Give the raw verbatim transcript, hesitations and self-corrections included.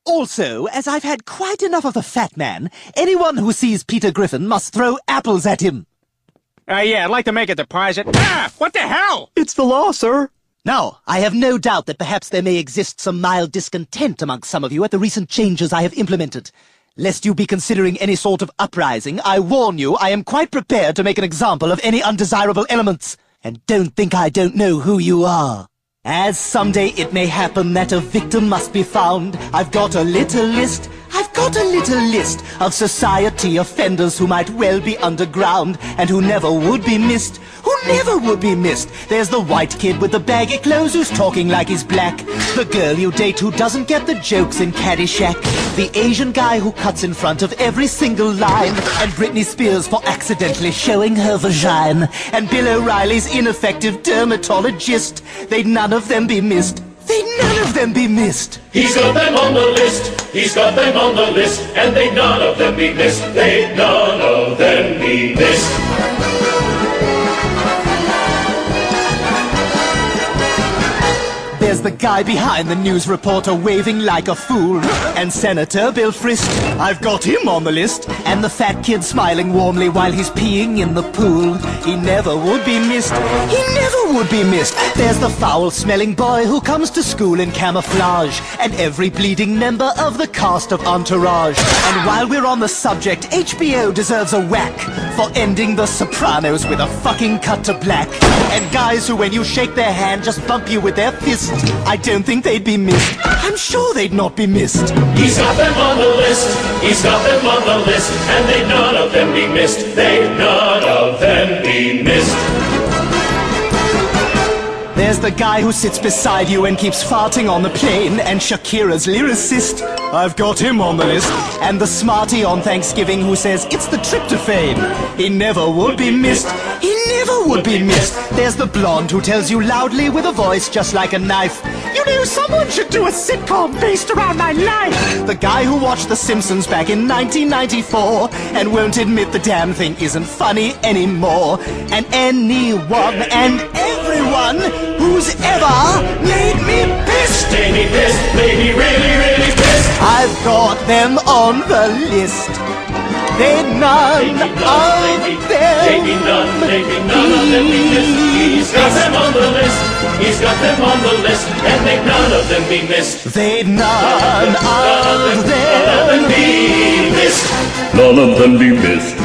Also, as I've had quite enough of the fat man, anyone who sees Peter Griffin must throw apples at him. Uh, yeah, I'd like to make a deposit. Ah, what the hell? It's the law, sir. Now, I have no doubt that perhaps there may exist some mild discontent amongst some of you at the recent changes I have implemented. Lest you be considering any sort of uprising, I warn you I am quite prepared to make an example of any undesirable elements. And don't think I don't know who you are. As someday it may happen that a victim must be found, I've got a little list, I've got a little list of society offenders who might well be underground and who never would be missed, who never would be missed. There's the white kid with the baggy clothes who's talking like he's black, the girl you date who doesn't get the jokes in Caddyshack, the Asian guy who cuts in front of every single line, and Britney Spears for accidentally showing her vagina, and Bill O'Reilly's ineffective dermatologist. They'd none of them be missed. They'd none of them be missed. He's got them on the list, he's got them on the list, and they'd none of them be missed, they'd none of them be missed. There's the guy behind the news reporter waving like a fool, and Senator Bill Frist, I've got him on the list, and the fat kid smiling warmly while he's peeing in the pool. He never would be missed, he never would be missed. There's the foul-smelling boy who comes to school in camouflage, and every bleeding member of the cast of Entourage. And while we're on the subject, H B O deserves a whack for ending The Sopranos with a fucking cut to black. And guys who when you shake their hand just bump you with their fist, I don't think they'd be missed. I'm sure they'd not be missed. He's got them on the list, he's got them on the list, and they'd none of them be missed, they'd none of them be missed. There's the guy who sits beside you and keeps farting on the plane, and Shakira's lyricist, I've got him on the list, and the smarty on Thanksgiving who says it's the tryptophan. He never would be missed, he never would be missed. There's the blonde who tells you loudly with a voice just like a knife, you know, someone should do a sitcom based around my life. The guy who watched The Simpsons back in nineteen ninety-four and won't admit the damn thing isn't funny anymore. And anyone and everyone who's ever made me pissed, Made me pissed, made me really, really pissed. I've got them on the list. They'd none Maybe none, of maybe, them maybe none, maybe none of them be missed. He's got them on the list, he's got them on the list, and they'd none of them be missed. They'd none None of them, of none of them them be missed. None of them be missed.